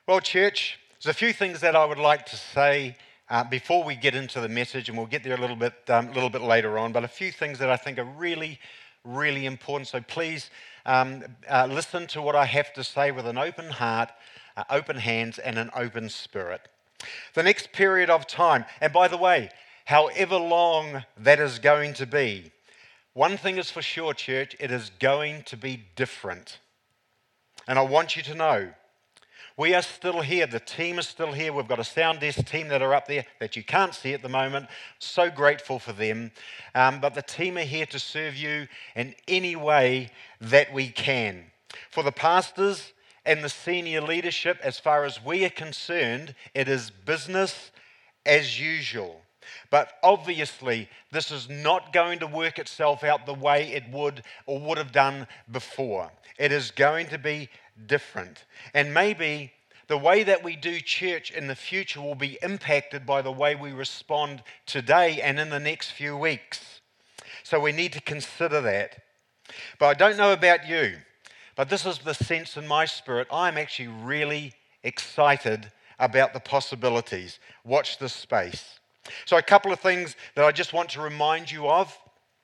Well, church, there's a few things that I would like to say before we get into the message, and we'll get there a little bit later on. But a few things that I think are really, really important. So please listen to what I have to say with an open heart, open hands, and an open spirit. The next period of time, and by the way, however long that is going to be, one thing is for sure, church: it is going to be different. And I want you to know, we are still here. The team is still here. We've got a sound desk team that are up there that you can't see at the moment. So grateful for them. But the team are here to serve you in any way that we can. For the pastors and the senior leadership, as far as we are concerned, it is business as usual. But obviously, this is not going to work itself out the way it would or would have done before. It is going to be different. And maybe the way that we do church in the future will be impacted by the way we respond today and in the next few weeks. So we need to consider that. But I don't know about you, but this is the sense in my spirit. I'm actually really excited about the possibilities. Watch this space. So a couple of things that I just want to remind you of.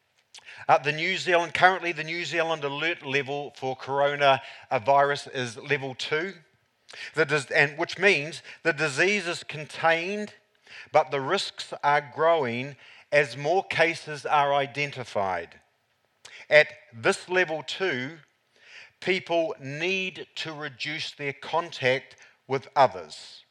Currently the New Zealand alert level for coronavirus is level 2, which means the disease is contained, but the risks are growing as more cases are identified. At this level 2, people need to reduce their contact with others.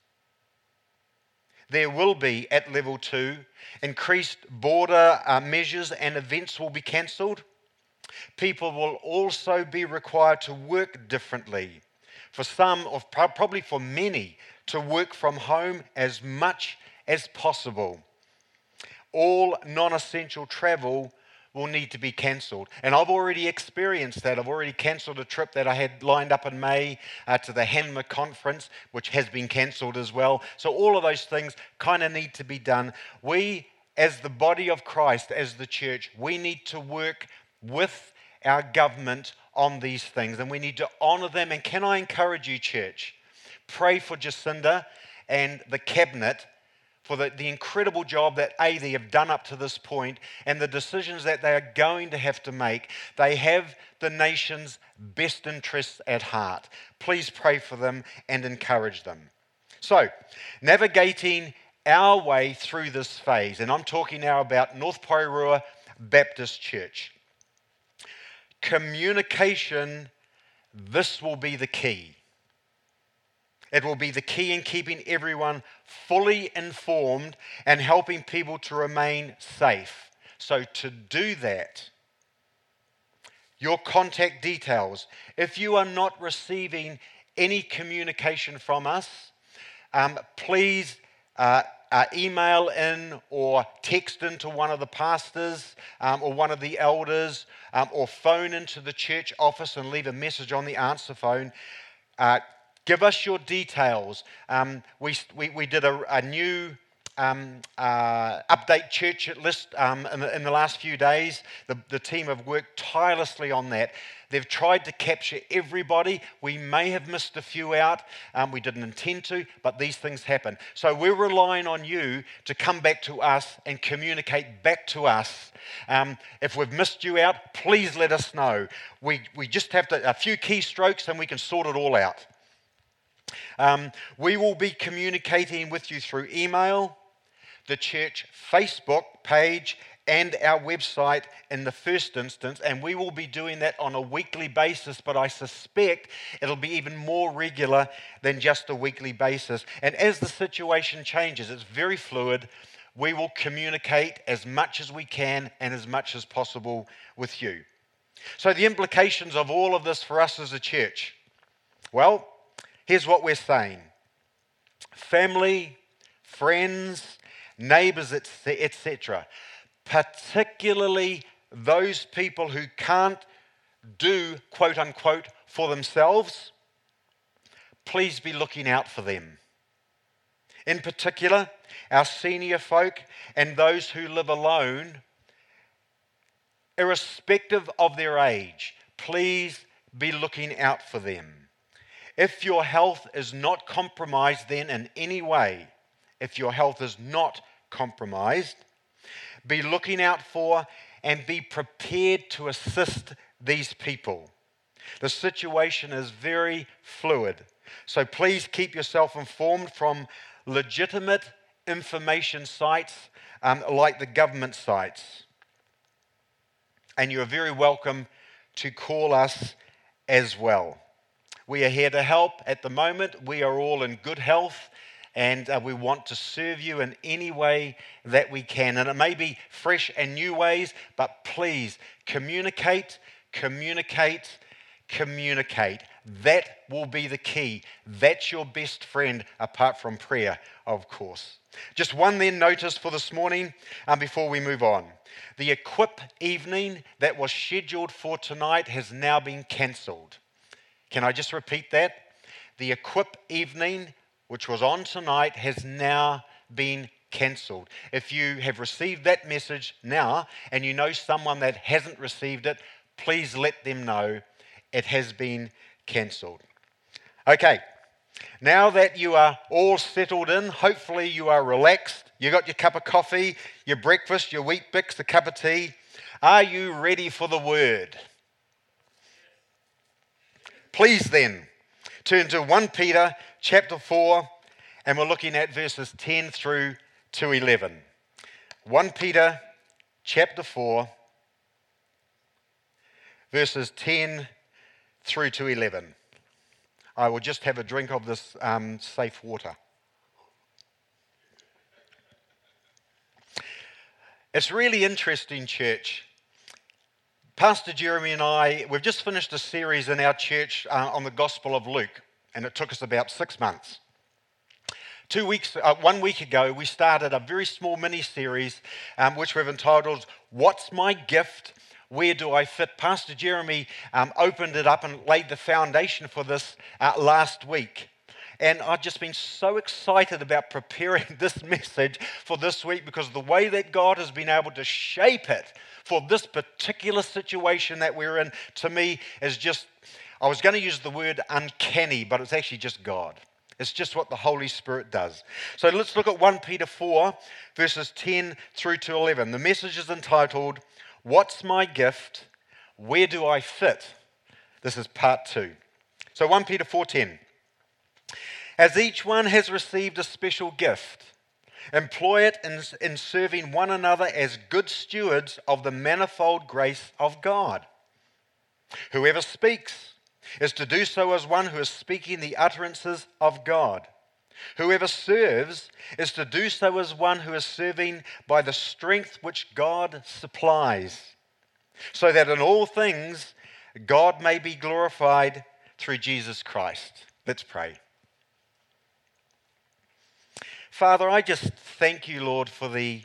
There will be, at level 2, increased border measures and events will be cancelled. People will also be required to work differently. For some, or probably for many, to work from home as much as possible. All non-essential travel will need to be cancelled. And I've already experienced that. I've already cancelled a trip that I had lined up in May to the Hanma conference, which has been cancelled as well. So all of those things kind of need to be done. We, as the body of Christ, as the church, we need to work with our government on these things, and we need to honour them. And can I encourage you, church, pray for Jacinda and the cabinet for the incredible job that they have done up to this point and the decisions that they are going to have to make. They have the nation's best interests at heart. Please pray for them and encourage them. So, navigating our way through this phase, and I'm talking now about North Porirua Baptist Church. Communication, this will be the key. It will be the key in keeping everyone fully informed and helping people to remain safe. So to do that, your contact details, if you are not receiving any communication from us, please email in or text into one of the pastors or one of the elders or phone into the church office and leave a message on the answer phone. Give us your details. We did a new update church list in the last few days. The team have worked tirelessly on that. They've tried to capture everybody. We may have missed a few out. We didn't intend to, but these things happen. So we're relying on you to come back to us and communicate back to us. If we've missed you out, please let us know. We just have a few keystrokes and we can sort it all out. We will be communicating with you through email, the church Facebook page, and our website in the first instance, and we will be doing that on a weekly basis, but I suspect it'll be even more regular than just a weekly basis. And as the situation changes, it's very fluid, we will communicate as much as we can and as much as possible with you. So the implications of all of this for us as a church, well, here's what we're saying. Family, friends, neighbours, etc., particularly those people who can't do, quote unquote, for themselves, please be looking out for them. In particular, our senior folk and those who live alone, irrespective of their age, please be looking out for them. If your health is not compromised then in any way, if your health is not compromised, be looking out for and be prepared to assist these people. The situation is very fluid, so please keep yourself informed from legitimate information sites like the government sites. And you're very welcome to call us as well. We are here to help. At the moment, we are all in good health, and we want to serve you in any way that we can. And it may be fresh and new ways, but please communicate, communicate, communicate. That will be the key. That's your best friend, apart from prayer, of course. Just one then notice for this morning before we move on. The Equip evening that was scheduled for tonight has now been cancelled. Can I just repeat that? The Equip evening, which was on tonight, has now been cancelled. If you have received that message now and you know someone that hasn't received it, please let them know it has been cancelled. Okay, now that you are all settled in, hopefully you are relaxed. You got your cup of coffee, your breakfast, your Wheat Bix, a cup of tea. Are you ready for the word? Please then, turn to 1 Peter chapter 4, and we're looking at verses 10 through to 11. 1 Peter chapter 4, verses 10 through to 11. I will just have a drink of this safe water. It's really interesting, church. Pastor Jeremy and I, we've just finished a series in our church on the Gospel of Luke, and it took us about 6 months. 1 week ago, we started a very small mini-series which we've entitled, What's My Gift? Where Do I Fit? Pastor Jeremy opened it up and laid the foundation for this last week. And I've just been so excited about preparing this message for this week because the way that God has been able to shape it for this particular situation that we're in, to me, is just, I was going to use the word uncanny, but it's actually just God. It's just what the Holy Spirit does. So let's look at 1 Peter 4, verses 10 through to 11. The message is entitled, What's My Gift? Where Do I Fit? This is part 2. So 1 Peter 4:10. As each one has received a special gift, employ it in serving one another as good stewards of the manifold grace of God. Whoever speaks is to do so as one who is speaking the utterances of God. Whoever serves is to do so as one who is serving by the strength which God supplies, so that in all things God may be glorified through Jesus Christ. Let's pray. Father, I just thank you, Lord, for the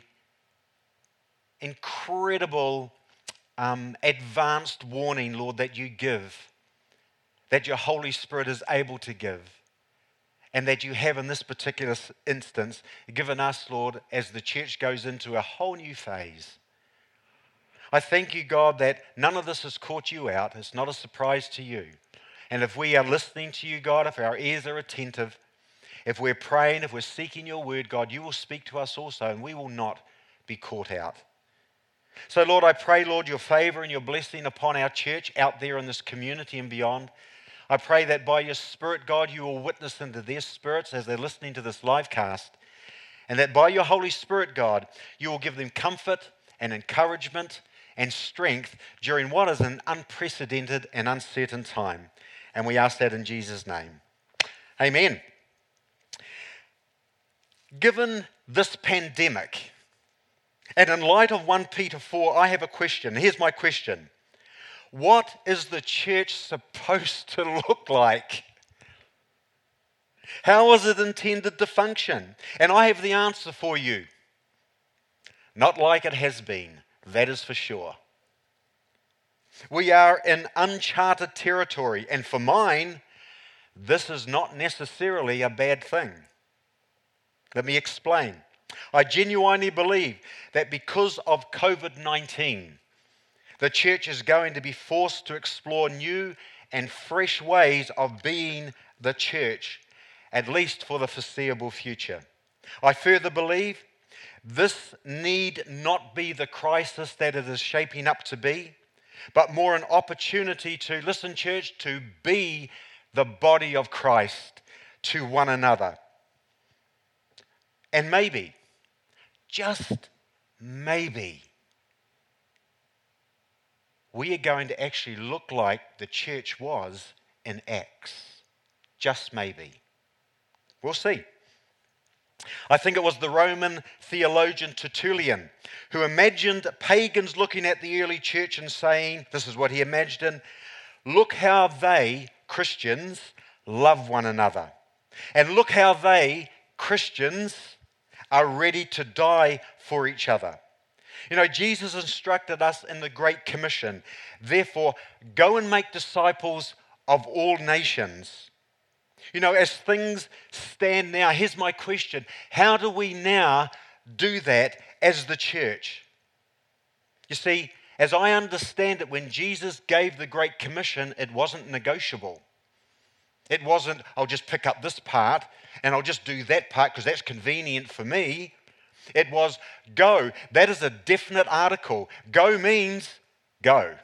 incredible advanced warning, Lord, that you give, that your Holy Spirit is able to give, and that you have in this particular instance given us, Lord, as the church goes into a whole new phase. I thank you, God, that none of this has caught you out. It's not a surprise to you. And if we are listening to you, God, if our ears are attentive, if we're praying, if we're seeking your word, God, you will speak to us also, and we will not be caught out. So, Lord, I pray, Lord, your favor and your blessing upon our church out there in this community and beyond. I pray that by your Spirit, God, you will witness into their spirits as they're listening to this live cast, and that by your Holy Spirit, God, you will give them comfort and encouragement and strength during what is an unprecedented and uncertain time. And we ask that in Jesus' name. Amen. Given this pandemic, and in light of 1 Peter 4, I have a question. Here's my question. What is the church supposed to look like? How is it intended to function? And I have the answer for you. Not like it has been, that is for sure. We are in uncharted territory, and for mine, this is not necessarily a bad thing. Let me explain. I genuinely believe that because of COVID-19, the church is going to be forced to explore new and fresh ways of being the church, at least for the foreseeable future. I further believe this need not be the crisis that it is shaping up to be, but more an opportunity to, listen, church, to be the body of Christ to one another. And maybe, just maybe, we are going to actually look like the church was in Acts. Just maybe. We'll see. I think it was the Roman theologian Tertullian who imagined pagans looking at the early church and saying, this is what he imagined, look how they, Christians, love one another. And look how they, Christians, are ready to die for each other. You know, Jesus instructed us in the Great Commission, therefore, go and make disciples of all nations. You know, as things stand now, here's my question. How do we now do that as the church? You see, as I understand it, when Jesus gave the Great Commission, it wasn't negotiable. It wasn't, I'll just pick up this part and I'll just do that part because that's convenient for me. It was go. That is a definite article. Go means go.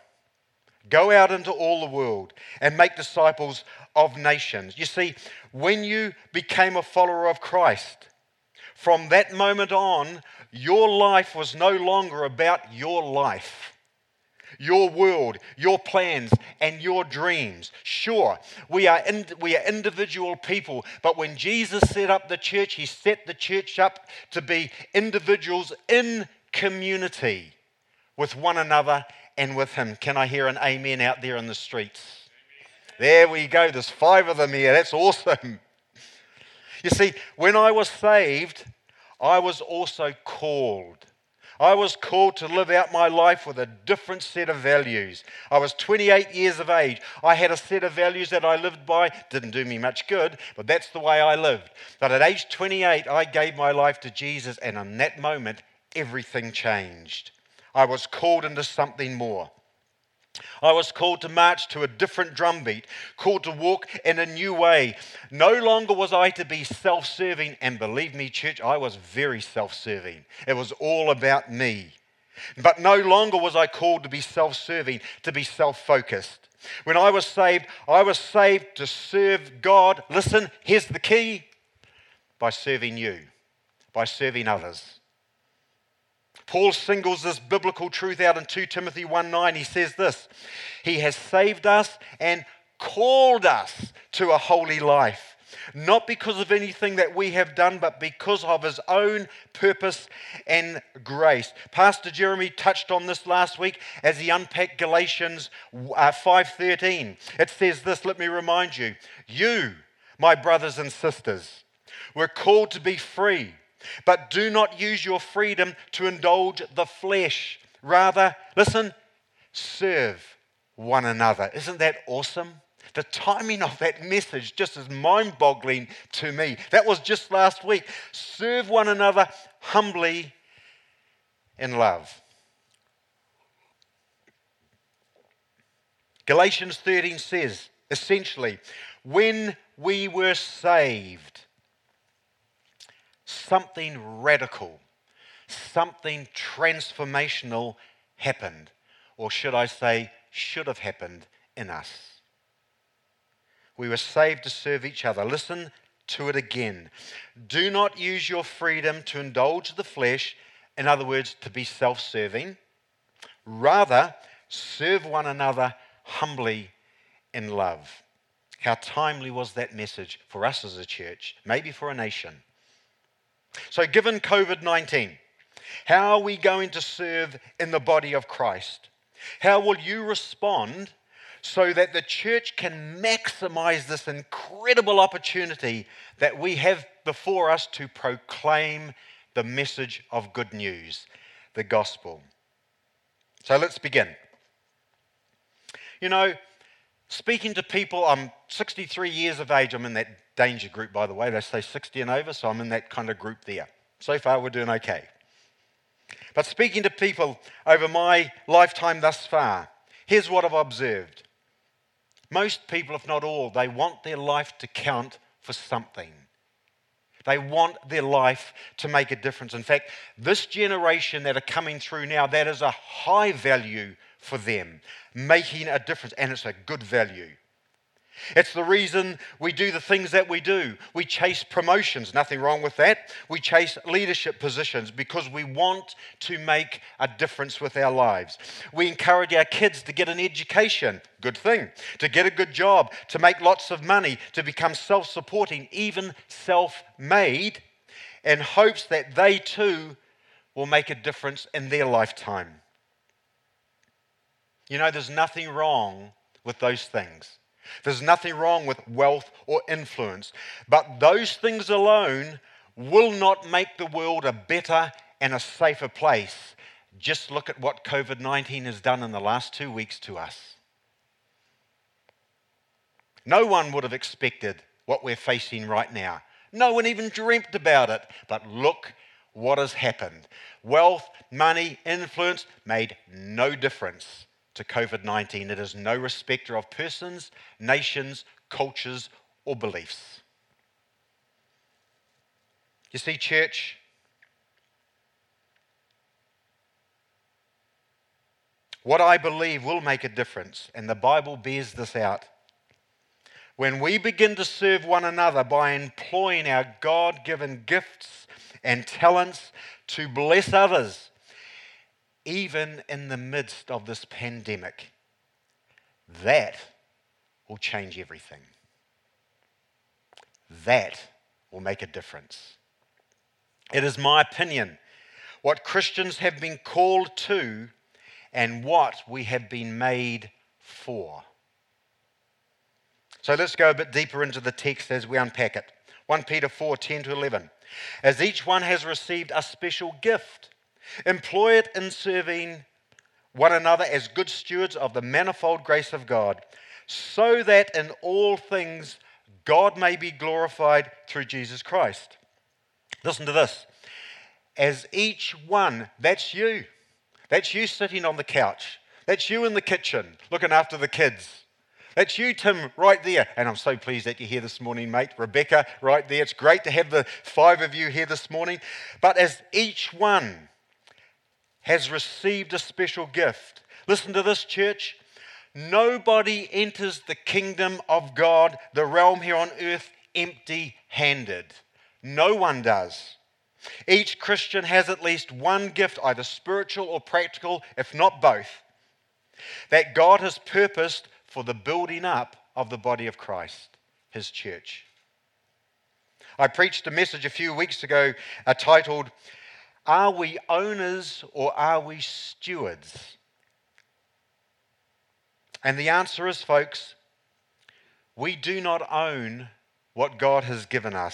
Go out into all the world and make disciples of nations. You see, when you became a follower of Christ, from that moment on, your life was no longer about your life, your world, your plans, and your dreams. Sure, we are individual people, but when Jesus set up the church, he set the church up to be individuals in community with one another and with him. Can I hear an amen out there in the streets? There we go. There's 5 of them here. That's awesome. You see, when I was saved, I was also called. I was called to live out my life with a different set of values. I was 28 years of age. I had a set of values that I lived by. Didn't do me much good, but that's the way I lived. But at age 28, I gave my life to Jesus, and in that moment, everything changed. I was called into something more. I was called to march to a different drumbeat, called to walk in a new way. No longer was I to be self-serving, and believe me, church, I was very self-serving. It was all about me. But no longer was I called to be self-serving, to be self-focused. When I was saved to serve God. Listen, here's the key: by serving you, by serving others. Paul singles this biblical truth out in 2 Timothy 1:9. He says this: he has saved us and called us to a holy life, not because of anything that we have done, but because of his own purpose and grace. Pastor Jeremy touched on this last week as he unpacked Galatians 5:13. It says this, let me remind you, you, my brothers and sisters, were called to be free. But do not use your freedom to indulge the flesh. Rather, listen, serve one another. Isn't that awesome? The timing of that message just is mind-boggling to me. That was just last week. Serve one another humbly in love. Galatians 13 says, essentially, when we were saved, something radical, something transformational happened, or should I say, should have happened in us. We were saved to serve each other. Listen to it again. Do not use your freedom to indulge the flesh, in other words, to be self-serving. Rather, serve one another humbly in love. How timely was that message for us as a church, maybe for a nation. So given COVID-19, how are we going to serve in the body of Christ? How will you respond so that the church can maximize this incredible opportunity that we have before us to proclaim the message of good news, the gospel? So let's begin. You know, speaking to people, I'm 63 years of age. I'm in that danger group, by the way. They say 60 and over, so I'm in that kind of group there. So far, we're doing okay. But speaking to people over my lifetime thus far, here's what I've observed. Most people, if not all, they want their life to count for something. They want their life to make a difference. In fact, this generation that are coming through now, that is a high value for them, making a difference, and it's a good value. It's the reason we do the things that we do. We chase promotions, nothing wrong with that. We chase leadership positions because we want to make a difference with our lives. We encourage our kids to get an education, good thing, to get a good job, to make lots of money, to become self-supporting, even self-made, in hopes that they too will make a difference in their lifetime. You know, there's nothing wrong with those things. There's nothing wrong with wealth or influence. But those things alone will not make the world a better and a safer place. Just look at what COVID-19 has done in the last 2 weeks to us. No one would have expected what we're facing right now. No one even dreamt about it. But look what has happened. Wealth, money, influence made no difference to COVID-19. It is no respecter of persons, nations, cultures, or beliefs. You see, church, what I believe will make a difference, and the Bible bears this out, when we begin to serve one another by employing our God-given gifts and talents to bless others, even in the midst of this pandemic, that will change everything. That will make a difference. It is my opinion what Christians have been called to and what we have been made for. So let's go a bit deeper into the text as we unpack it. 1 Peter 4, 10 to 11. As each one has received a special gift, employ it in serving one another as good stewards of the manifold grace of God, so that in all things God may be glorified through Jesus Christ. Listen to this. As each one, that's you. That's you sitting on the couch. That's you in the kitchen looking after the kids. That's you, Tim, right there. And I'm so pleased that you're here this morning, mate. Rebecca, right there. It's great to have the 5 of you here this morning. But as each one has received a special gift. Listen to this, church. Nobody enters the kingdom of God, the realm here on earth, empty-handed. No one does. Each Christian has at least one gift, either spiritual or practical, if not both, that God has purposed for the building up of the body of Christ, his church. I preached a message a few weeks ago titled, Are we owners or are we stewards? And the answer is, folks, we do not own what God has given us.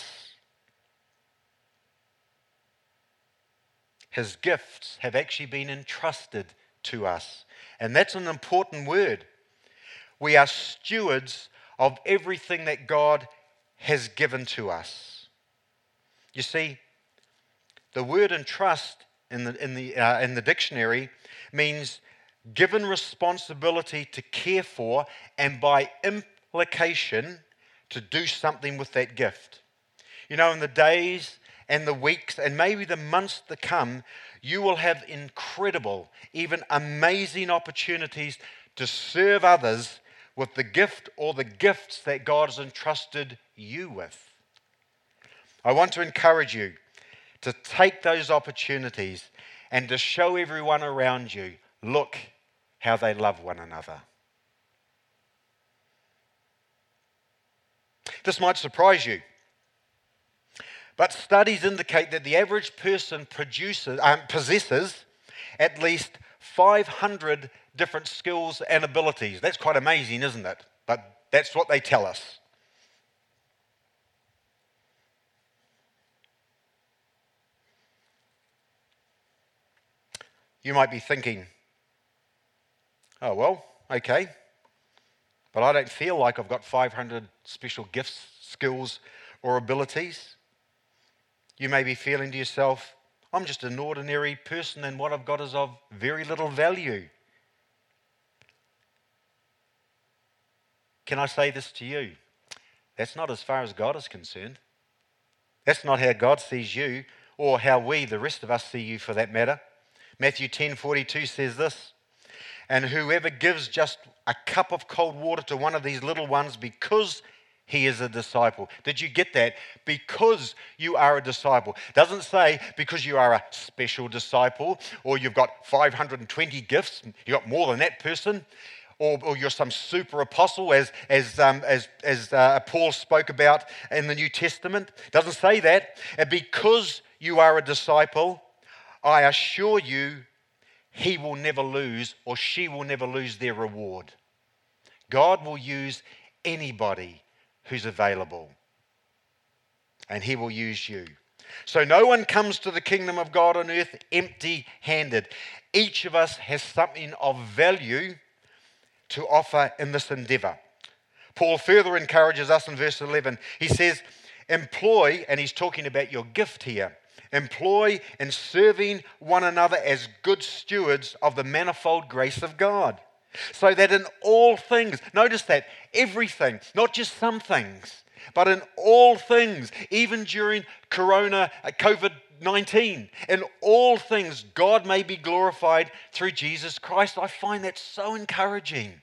His gifts have actually been entrusted to us. And that's an important word. We are stewards of everything that God has given to us. You see, the word entrust in the dictionary means given responsibility to care for, and by implication, to do something with that gift. You know, in the days and the weeks and maybe the months to come, you will have incredible, even amazing opportunities to serve others with the gift or the gifts that God has entrusted you with. I want to encourage you to take those opportunities and to show everyone around you, look how they love one another. This might surprise you, but studies indicate that the average person possesses at least 500 different skills and abilities. That's quite amazing, isn't it? But that's what they tell us. You might be thinking, oh, well, okay, but I don't feel like I've got 500 special gifts, skills, or abilities. You may be feeling to yourself, I'm just an ordinary person and what I've got is of very little value. can I say this to you? That's not as far as God is concerned. That's not how God sees you, or how we, the rest of us, see you for that matter. Matthew 10:42 says this, "And whoever gives just a cup of cold water to one of these little ones because he is a disciple." Did you get that? Because you are a disciple. Doesn't say because you are a special disciple, or you've got 520 gifts, you've got more than that person, or you're some super apostle, as Paul spoke about in the New Testament. Doesn't say that. And because you are a disciple, I assure you, he will never lose, or she will never lose their reward. God will use anybody who's available, and he will use you. So no one comes to the kingdom of God on earth empty-handed. Each of us has something of value to offer in this endeavor. Paul further encourages us in verse 11. He says, employ, and he's talking about your gift here, employ in serving one another as good stewards of the manifold grace of God. So that in all things, notice that, everything, not just some things, but in all things, even during COVID-19, in all things, God may be glorified through Jesus Christ. I find that so encouraging.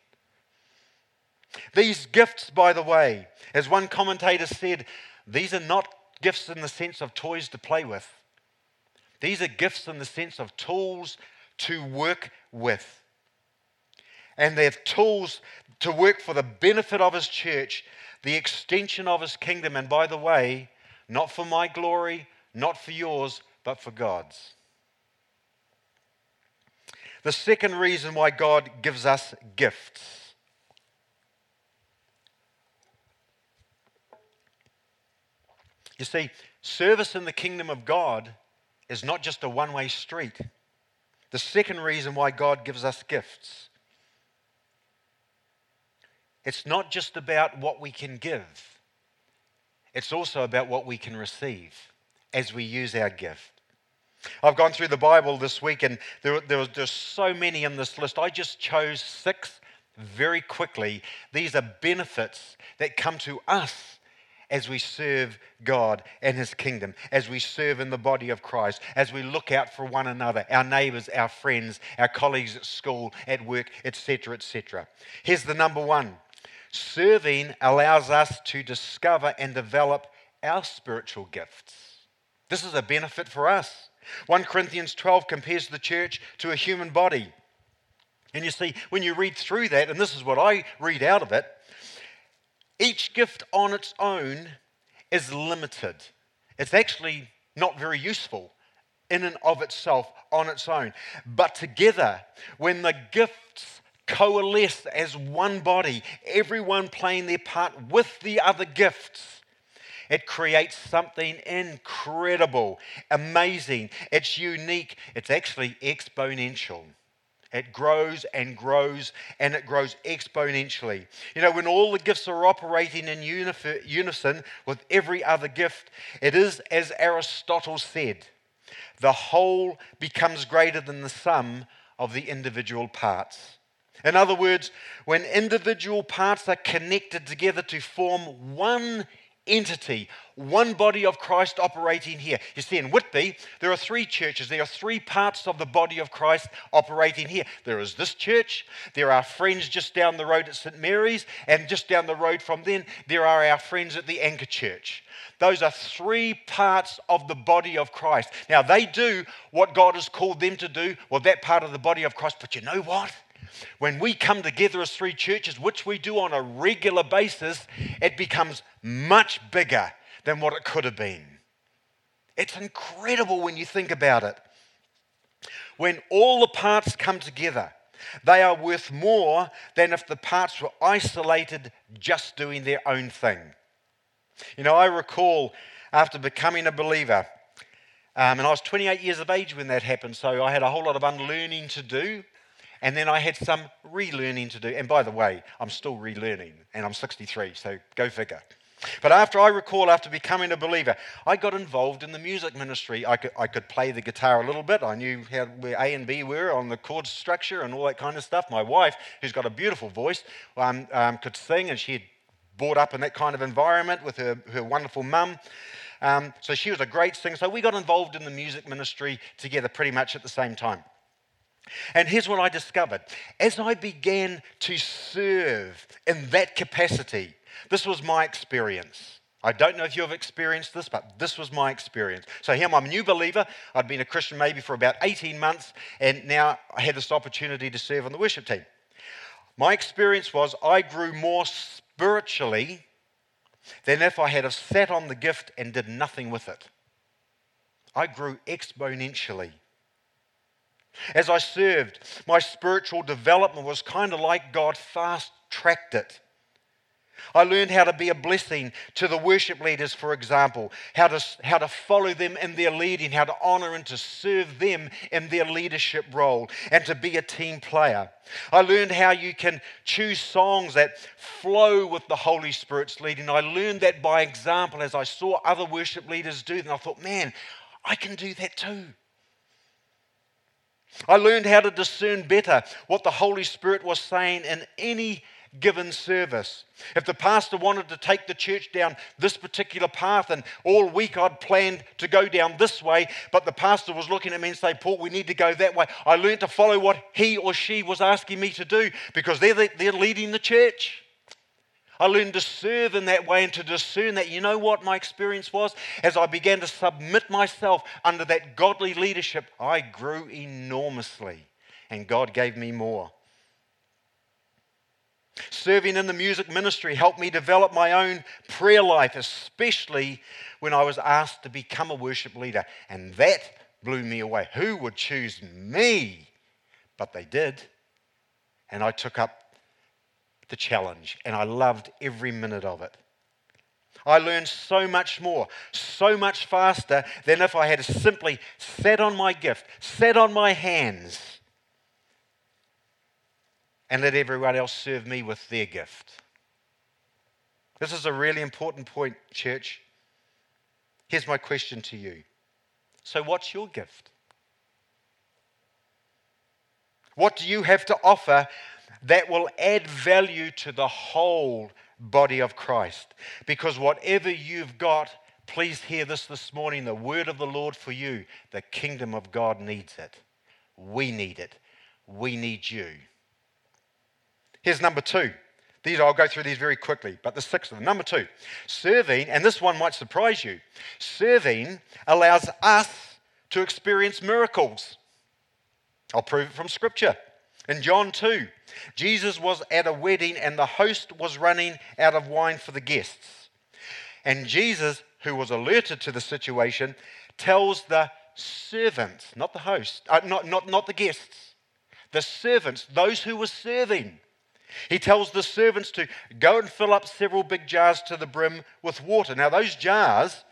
These gifts, by the way, as one commentator said, these are not gifts in the sense of toys to play with. These are gifts in the sense of tools to work with. And they're tools to work for the benefit of his church, the extension of his kingdom. And by the way, not for my glory, not for yours, but for God's. The second reason why God gives us gifts. You see, service in the kingdom of God is not just a one-way street. The second reason why God gives us gifts, it's not just about what we can give. It's also about what we can receive as we use our gift. I've gone through the Bible this week, and there's so many in this list. I just chose 6 very quickly. These are benefits that come to us as we serve God and his kingdom, as we serve in the body of Christ, as we look out for one another, our neighbors, our friends, our colleagues at school, at work, etc., etc. Here's the number 1. Serving allows us to discover and develop our spiritual gifts. This is a benefit for us. 1 Corinthians 12 compares the church to a human body. And you see, when you read through that, and this is what I read out of it, each gift on its own is limited. It's actually not very useful in and of itself on its own. But together, when the gifts coalesce as one body, everyone playing their part with the other gifts, it creates something incredible, amazing. It's unique. It's actually exponential. It grows and grows, and it grows exponentially. You know, when all the gifts are operating in unison with every other gift, it is, as Aristotle said, the whole becomes greater than the sum of the individual parts. In other words, when individual parts are connected together to form one entity, one body of Christ operating here. You see, in Whitby, there are 3 churches. There are 3 parts of the body of Christ operating here. There is this church. There are friends just down the road at St. Mary's, and just down the road from then, there are our friends at the Anchor Church. Those are 3 parts of the body of Christ. Now, they do what God has called them to do, well, that part of the body of Christ. But you know what? When we come together as 3 churches, which we do on a regular basis, it becomes much bigger than what it could have been. It's incredible when you think about it. When all the parts come together, they are worth more than if the parts were isolated, just doing their own thing. You know, I recall after becoming a believer, and I was 28 years of age when that happened, so I had a whole lot of unlearning to do. And then I had some relearning to do. And by the way, I'm still relearning, and I'm 63, so go figure. But after becoming a believer, I got involved in the music ministry. I could play the guitar a little bit. I knew where A and B were on the chord structure and all that kind of stuff. My wife, who's got a beautiful voice, could sing, and she had brought up in that kind of environment with her wonderful mum. So she was a great singer. So we got involved in the music ministry together pretty much at the same time. And here's what I discovered. As I began to serve in that capacity, this was my experience. I don't know if you've experienced this, but this was my experience. So here I'm a new believer. I'd been a Christian maybe for about 18 months, and now I had this opportunity to serve on the worship team. My experience was I grew more spiritually than if I had sat on the gift and did nothing with it. I grew exponentially. As I served, my spiritual development was kind of like God fast-tracked it. I learned how to be a blessing to the worship leaders, for example, how to follow them in their leading, how to honor and to serve them in their leadership role, and to be a team player. I learned how you can choose songs that flow with the Holy Spirit's leading. I learned that by example as I saw other worship leaders do, and I thought, man, I can do that too. I learned how to discern better what the Holy Spirit was saying in any given service. If the pastor wanted to take the church down this particular path, and all week I'd planned to go down this way, but the pastor was looking at me and saying, Paul, we need to go that way, I learned to follow what he or she was asking me to do because they're leading the church. I learned to serve in that way and to discern that. You know what my experience was? As I began to submit myself under that godly leadership, I grew enormously, and God gave me more. Serving in the music ministry helped me develop my own prayer life, especially when I was asked to become a worship leader. And that blew me away. Who would choose me? But they did. And I took up the challenge, and I loved every minute of it. I learned so much more, so much faster than if I had simply sat on my gift, sat on my hands, and let everyone else serve me with their gift. This is a really important point, church. Here's my question to you. So what's your gift? What do you have to offer that will add value to the whole body of Christ? Because whatever you've got, please hear this morning, the word of the Lord for you. The kingdom of God needs it. We need it. We need you. Here's number 2. I'll go through these very quickly, but the 6th of them. Number 2, serving, and this one might surprise you, serving allows us to experience miracles. I'll prove it from Scripture. In John 2, Jesus was at a wedding and the host was running out of wine for the guests. And Jesus, who was alerted to the situation, tells the servants, not the host, not the guests, the servants, those who were serving. He tells the servants to go and fill up several big jars to the brim with water. Now those jars,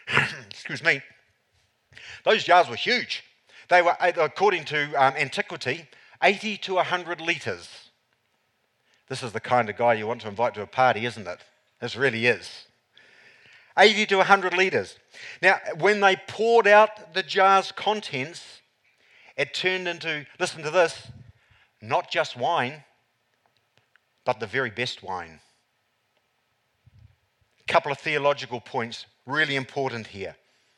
those jars were huge. They were, according to antiquity, 80 to 100 litres. This is the kind of guy you want to invite to a party, isn't it? This really is. 80 to 100 litres. Now, when they poured out the jar's contents, it turned into, listen to this, not just wine, but the very best wine. A couple of theological points, really important here.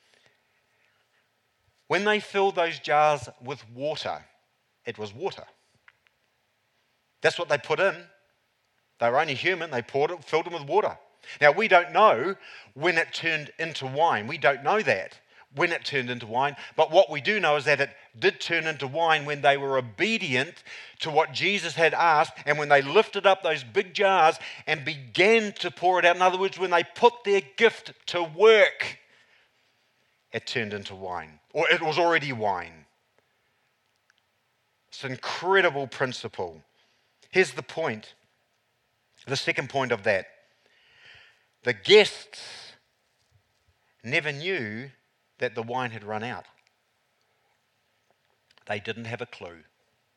When they filled those jars with water, it was water. That's what they put in. They were only human. They poured it, filled them with water. Now, we don't know when it turned into wine. We don't know that, when it turned into wine. But what we do know is that it did turn into wine when they were obedient to what Jesus had asked, and when they lifted up those big jars and began to pour it out. In other words, when they put their gift to work, it turned into wine, or it was already wine. It's an incredible principle. Here's the point, the second point of that. The guests never knew that the wine had run out. They didn't have a clue.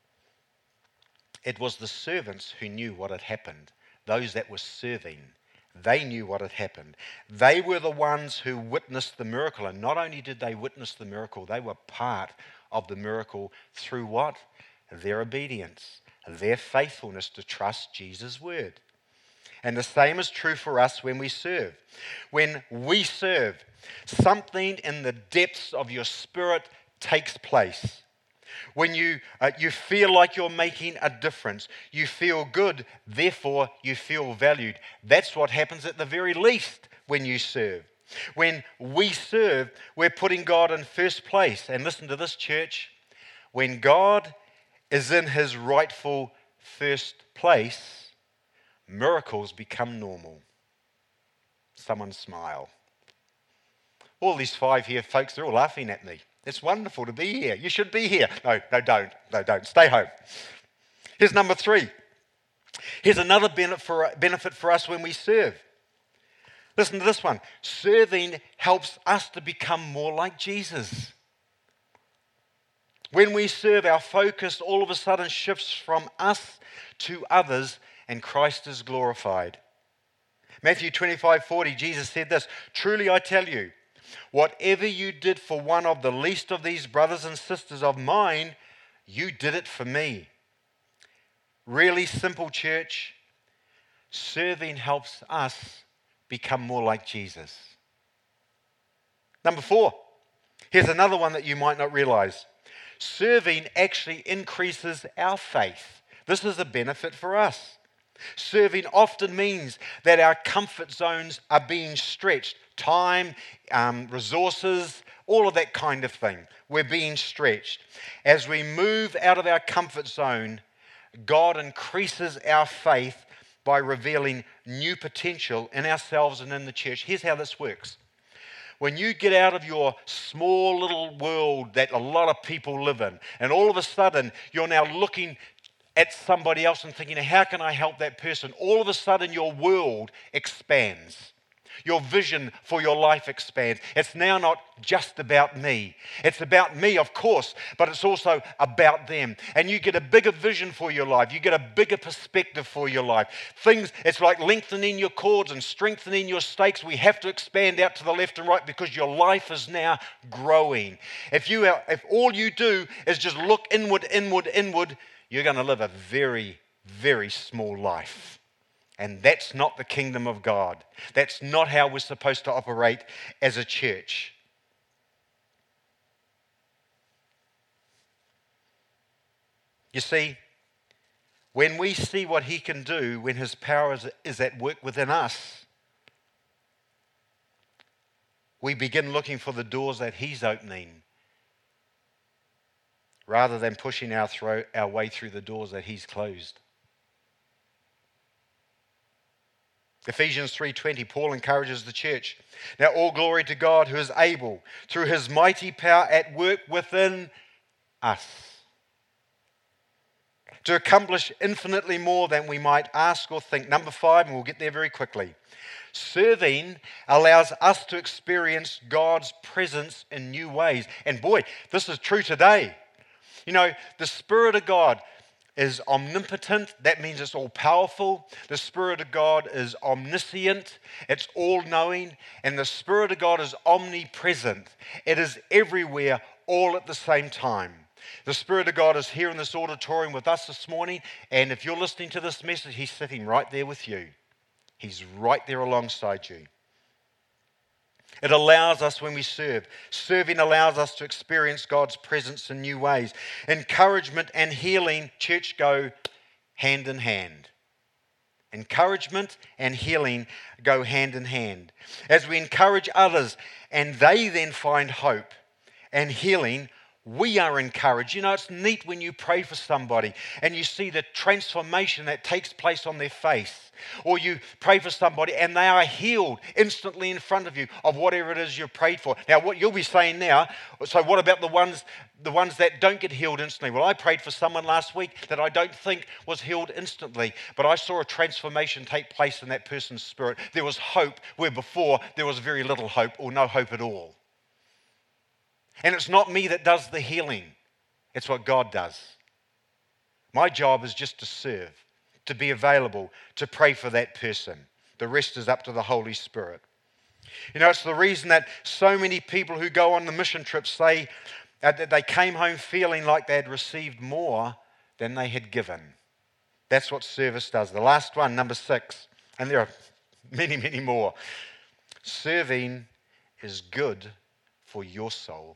It was the servants who knew what had happened, those that were serving. They knew what had happened. They were the ones who witnessed the miracle. And not only did they witness the miracle, they were part of the miracle through what? Their obedience, their faithfulness to trust Jesus' word. And the same is true for us when we serve. When we serve, something in the depths of your spirit takes place. When you feel like you're making a difference, you feel good, therefore you feel valued. That's what happens at the very least when you serve. When we serve, we're putting God in first place. And listen to this, church. When God is in his rightful first place, miracles become normal. Someone smile. All these 5 here folks, they're all laughing at me. It's wonderful to be here. You should be here. No, don't. No, don't. Stay home. Here's number 3. Here's another benefit for us when we serve. Listen to this one. Serving helps us to become more like Jesus. When we serve, our focus all of a sudden shifts from us to others, and Christ is glorified. Matthew 25:40, Jesus said this, "Truly I tell you, whatever you did for one of the least of these brothers and sisters of mine, you did it for me." Really simple, church. Serving helps us become more like Jesus. Number 4. Here's another one that you might not realize. Serving actually increases our faith. This is a benefit for us. Serving often means that our comfort zones are being stretched. Time, resources, all of that kind of thing. We're being stretched. As we move out of our comfort zone, God increases our faith by revealing new potential in ourselves and in the church. Here's how this works. When you get out of your small little world that a lot of people live in, and all of a sudden you're now looking at somebody else and thinking, how can I help that person? All of a sudden your world expands. Your vision for your life expands. It's now not just about me. It's about me, of course, but it's also about them. And you get a bigger vision for your life. You get a bigger perspective for your life. It's like lengthening your cords and strengthening your stakes. We have to expand out to the left and right because your life is now growing. If all you do is just look inward, you're going to live a very, very small life. And that's not the kingdom of God. That's not how we're supposed to operate as a church. You see, when we see what he can do, when his power is at work within us, we begin looking for the doors that he's opening rather than pushing our way through the doors that he's closed. Ephesians 3:20, Paul encourages the church. Now all glory to God who is able, through his mighty power at work within us, to accomplish infinitely more than we might ask or think. Number 5, and we'll get there very quickly. Serving allows us to experience God's presence in new ways. And boy, this is true today. You know, the Spirit of God is omnipotent. That means it's all powerful. The Spirit of God is omniscient. It's all knowing. And the Spirit of God is omnipresent. It is everywhere all at the same time. The Spirit of God is here in this auditorium with us this morning. And if you're listening to this message, he's sitting right there with you. He's right there alongside you. It allows us when we serve. Serving allows us to experience God's presence in new ways. Encouragement and healing, church, go hand in hand. Encouragement and healing go hand in hand. As we encourage others and they then find hope and healing, we are encouraged. You know, it's neat when you pray for somebody and you see the transformation that takes place on their face. Or you pray for somebody and they are healed instantly in front of you of whatever it is you've prayed for. Now, what you'll be saying now, so what about the ones that don't get healed instantly? Well, I prayed for someone last week that I don't think was healed instantly, but I saw a transformation take place in that person's spirit. There was hope where before there was very little hope or no hope at all. And it's not me that does the healing. It's what God does. My job is just to serve, to be available, to pray for that person, The rest is up to the Holy Spirit. You know, it's the reason that so many people who go on the mission trips say that they came home feeling like they had received more than they had given. That's what service does. The last one, number 6, and there are many, many more. Serving is good for your soul.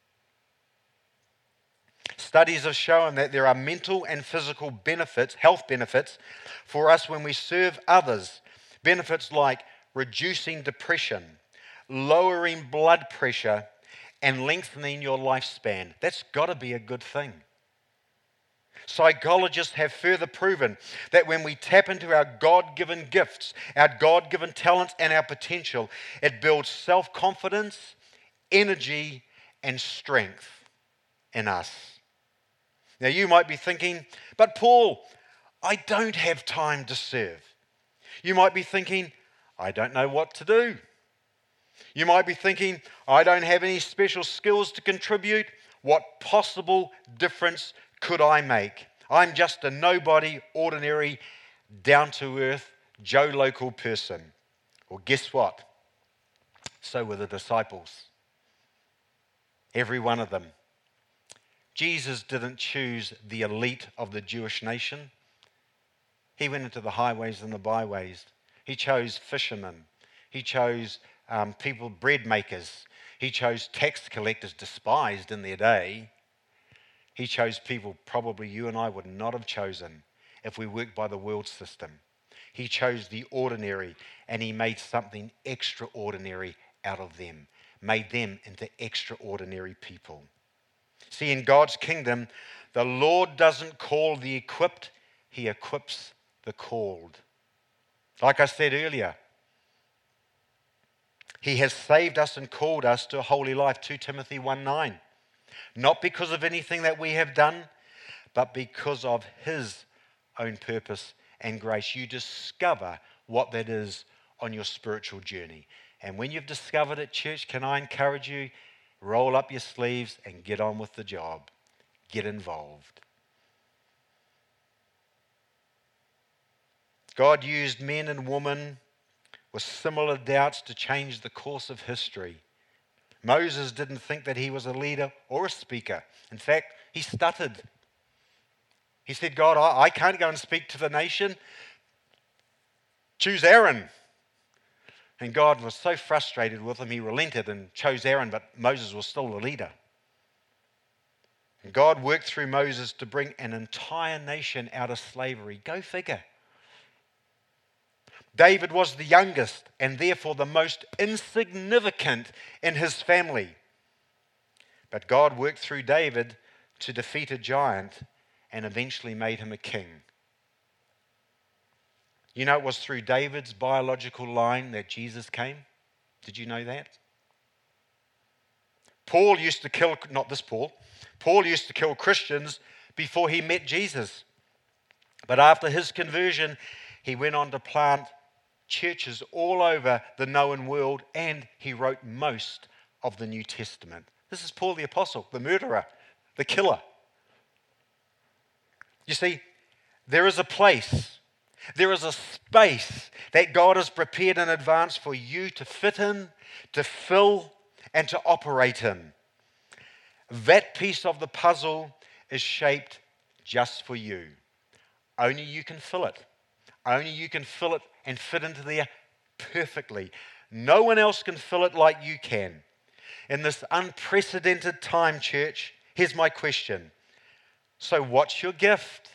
Studies have shown that there are mental and physical benefits, health benefits, for us when we serve others. Benefits like reducing depression, lowering blood pressure, and lengthening your lifespan. That's got to be a good thing. Psychologists have further proven that when we tap into our God-given gifts, our God-given talents, and our potential, it builds self-confidence, energy, and strength in us. Now you might be thinking, but Paul, I don't have time to serve. You might be thinking, I don't know what to do. You might be thinking, I don't have any special skills to contribute. What possible difference could I make? I'm just a nobody, ordinary, down-to-earth, Joe local person. Well, guess what? So were the disciples. Every one of them. Jesus didn't choose the elite of the Jewish nation. He went into the highways and the byways. He chose fishermen. He chose people, bread makers. He chose tax collectors, despised in their day. He chose people probably you and I would not have chosen if we worked by the world system. He chose the ordinary, and he made something extraordinary out of them, made them into extraordinary people. See, in God's kingdom, the Lord doesn't call the equipped, he equips the called. Like I said earlier, he has saved us and called us to a holy life, 2 Timothy 1:9. Not because of anything that we have done, but because of his own purpose and grace. You discover what that is on your spiritual journey. And when you've discovered it, church, can I encourage you, roll up your sleeves and get on with the job. Get involved. God used men and women with similar doubts to change the course of history. Moses didn't think that he was a leader or a speaker. In fact, he stuttered. He said, God, I can't go and speak to the nation. Choose Aaron. And God was so frustrated with him, he relented and chose Aaron, but Moses was still the leader. And God worked through Moses to bring an entire nation out of slavery. Go figure. David was the youngest and therefore the most insignificant in his family. But God worked through David to defeat a giant and eventually made him a king. You know, it was through David's biological line that Jesus came. Did you know that? Paul used to kill Christians before he met Jesus. But after his conversion, he went on to plant churches all over the known world, and he wrote most of the New Testament. This is Paul the Apostle, the murderer, the killer. You see, there is a place, there is a space that God has prepared in advance for you to fit in, to fill, and to operate in. That piece of the puzzle is shaped just for you. Only you can fill it. Only you can fill it and fit into there perfectly. No one else can fill it like you can. In this unprecedented time, church, here's my question. So what's your gift?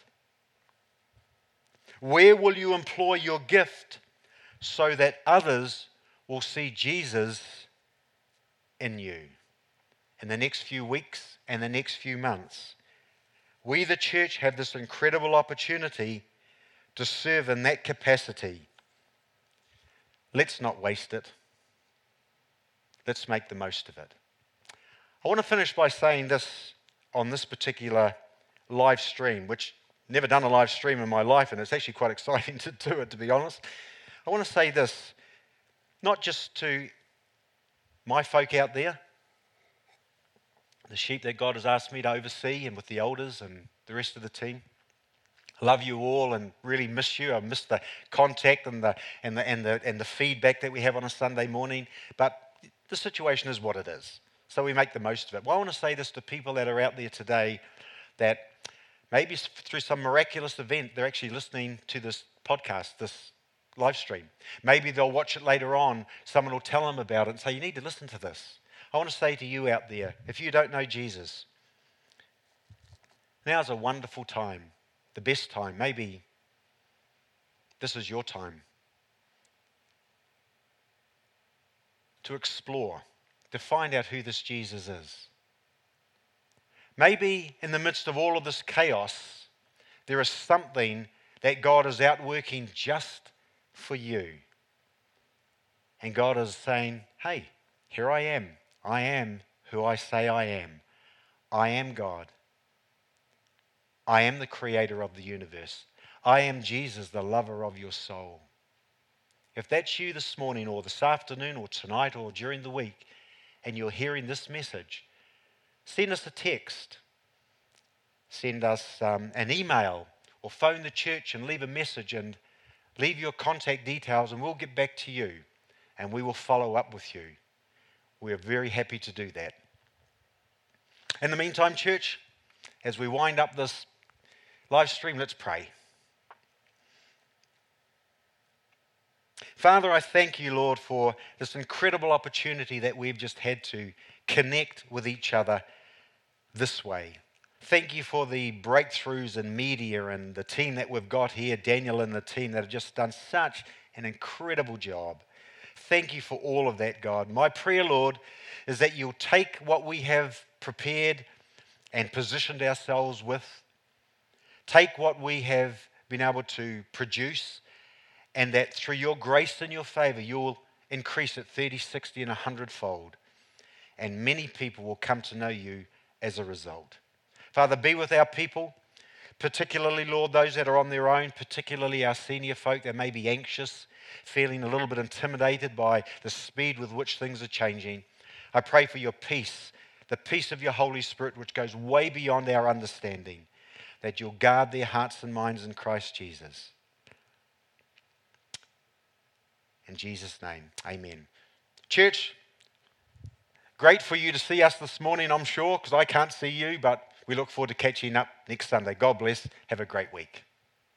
Where will you employ your gift so that others will see Jesus in you? In the next few weeks and the next few months, we, the church, have this incredible opportunity to serve in that capacity. Let's not waste it. Let's make the most of it. I want to finish by saying this on this particular live stream, which I've never done a live stream in my life, and it's actually quite exciting to do it, to be honest. I want to say this, not just to my folk out there, the sheep that God has asked me to oversee, and with the elders and the rest of the team. Love you all and really miss you. I miss the contact and the feedback that we have on a Sunday morning. But the situation is what it is. So we make the most of it. Well, I want to say this to people that are out there today, that maybe through some miraculous event, they're actually listening to this podcast, this live stream. Maybe they'll watch it later on. Someone will tell them about it and say, you need to listen to this. I want to say to you out there, if you don't know Jesus, now's a wonderful time, the best time. Maybe this is your time to explore, to find out who this Jesus is. Maybe in the midst of all of this chaos, there is something that God is outworking just for you. And God is saying, hey, here I am. I am who I say I am. I am God. I am the creator of the universe. I am Jesus, the lover of your soul. If that's you this morning or this afternoon or tonight or during the week and you're hearing this message, send us a text. Send us an email or phone the church and leave a message and leave your contact details and we'll get back to you and we will follow up with you. We're very happy to do that. In the meantime, church, as we wind up this live stream, let's pray. Father, I thank you, Lord, for this incredible opportunity that we've just had to connect with each other this way. Thank you for the breakthroughs in media and the team that we've got here, Daniel and the team that have just done such an incredible job. Thank you for all of that, God. My prayer, Lord, is that you'll take what we have prepared and positioned ourselves with, take what we have been able to produce, and that through your grace and your favor, you'll increase it 30, 60, and 100-fold. And many people will come to know you as a result. Father, be with our people, particularly, Lord, those that are on their own, particularly our senior folk that may be anxious, feeling a little bit intimidated by the speed with which things are changing. I pray for your peace, the peace of your Holy Spirit, which goes way beyond our understanding, that you'll guard their hearts and minds in Christ Jesus. In Jesus' name, amen. Church, great for you to see us this morning, I'm sure, because I can't see you, but we look forward to catching up next Sunday. God bless. Have a great week.